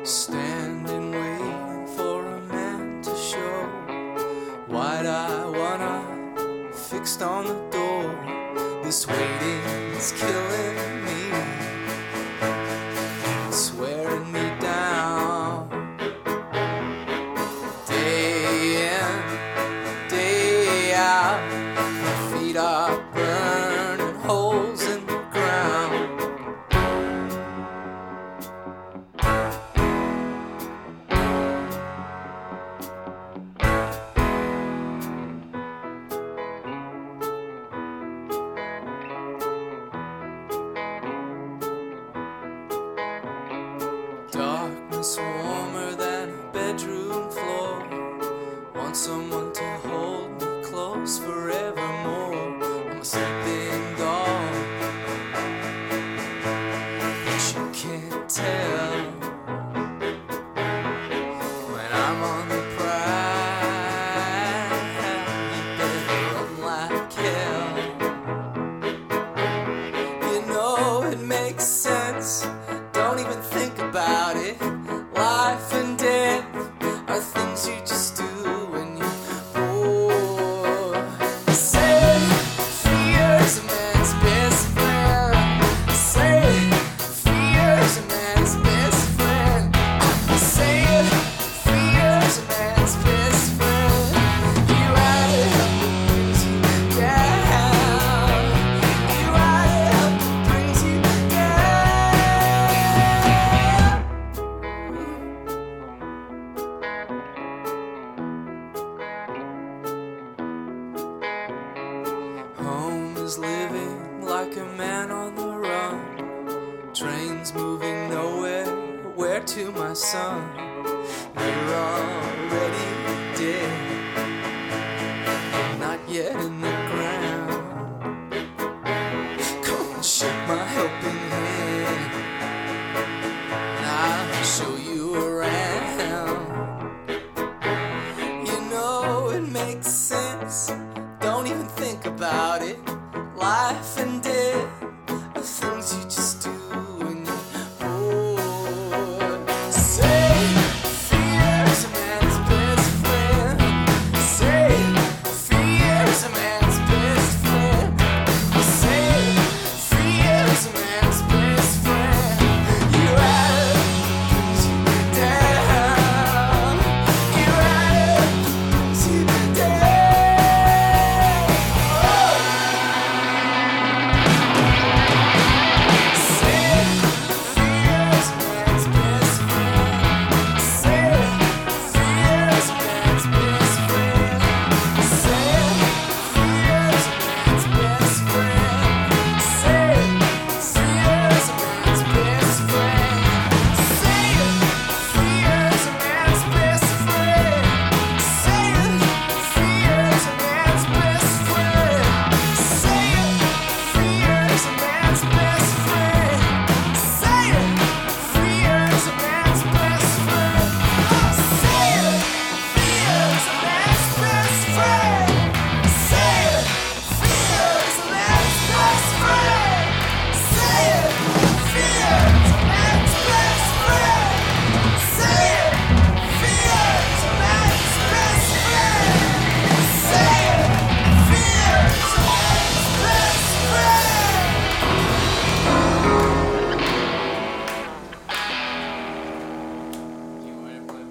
Standing waiting for a man to show. Wide-eyed, one-eye, fixed on the door. This waiting's killing me, it's wearing me down. Day in, day out, my feet are burning holes in the ground. Darkness warmer than a bedroom floor. Want someone to hold me close forevermore. I'm a sleeping dog, but you can't tell when I'm on the prowl. You better run like hell. You know it makes sense, don't even think about it. Life and death are things you just do when you're bored. Say fear's a man's best friend. Say fear's a man's best friend. Say fear's a man's best friend. You ride it up, it brings you down. You ride it up, it brings you Home is living like a man on the run. Trains moving nowhere, where to, my son? You're already